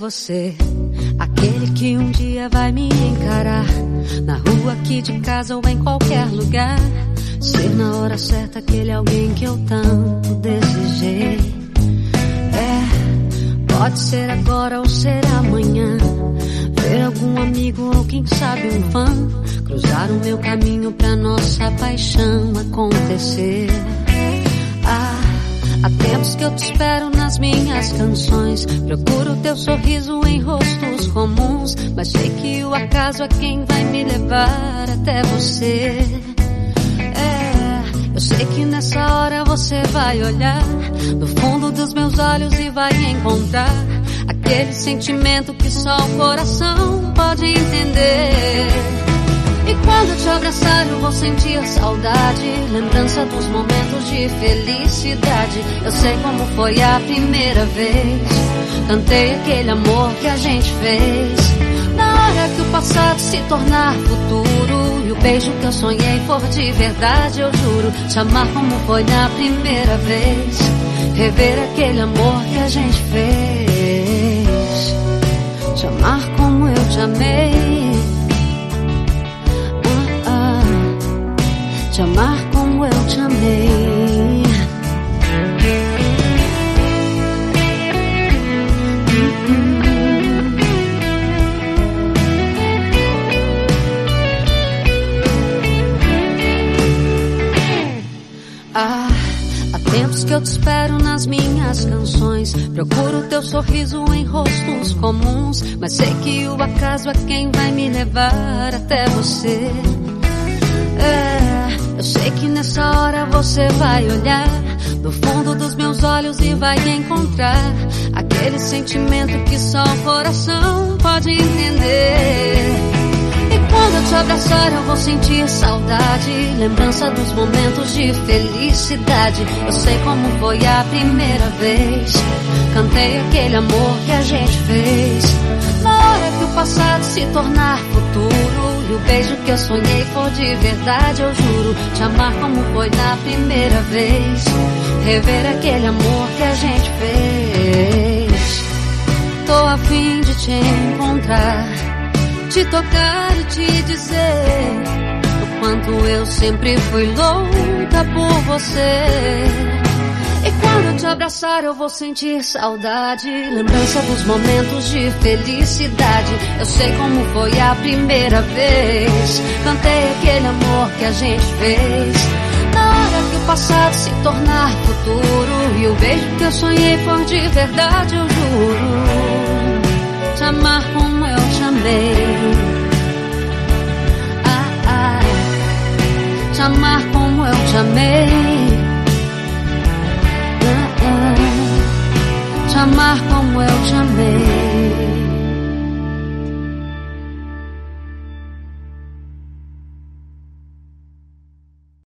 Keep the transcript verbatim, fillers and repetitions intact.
você, aquele que um dia vai me encarar, na rua aqui de casa ou em qualquer lugar. Ser na hora certa aquele alguém que eu tanto desejei. É, pode ser agora ou ser amanhã. Ver algum amigo ou quem sabe um fã cruzar o meu caminho pra nossa paixão acontecer. Ah, há tempos que eu te espero nas minhas canções. Procuro teu sorriso em rostos comuns, mas sei que o acaso é quem vai me levar até você. É, eu sei que nessa hora você vai olhar no fundo dos meus olhos e vai encontrar aquele sentimento que só o coração pode entender. E quando eu te abraçar eu vou sentir saudade, lembrança dos momentos de felicidade. Eu sei como foi a primeira vez, cantei aquele amor que a gente fez. Na hora que o passado se tornar futuro e o beijo que eu sonhei for de verdade, eu juro te amar como foi na primeira vez, rever aquele amor que a gente fez, te amar como eu te amei. Te amar como eu te amei. Ah, há tempos que eu te espero nas minhas canções. Procuro teu sorriso em rostos comuns, mas sei que o acaso é quem vai me levar até você. É, eu sei que nessa hora você vai olhar no fundo dos meus olhos e vai encontrar aquele sentimento que só o coração pode entender. E quando eu te abraçar eu vou sentir saudade, lembrança dos momentos de felicidade. Eu sei como foi a primeira vez, cantei aquele amor que a gente fez. Na hora que o passado se tornar futuro e o beijo que eu sonhei for de verdade, eu juro te amar como foi na primeira vez, rever aquele amor que a gente fez. Tô a fim de te encontrar, te tocar e te dizer o quanto eu sempre fui louca por você. E quando eu te abraçar eu vou sentir saudade, lembrança dos momentos de felicidade. Eu sei como foi a primeira vez, cantei aquele amor que a gente fez. Na hora que o passado se tornar futuro e o beijo que eu sonhei for de verdade, eu juro te amar como eu te amei. Ah, ah, te amar como eu te amei. Te amar como eu te amei.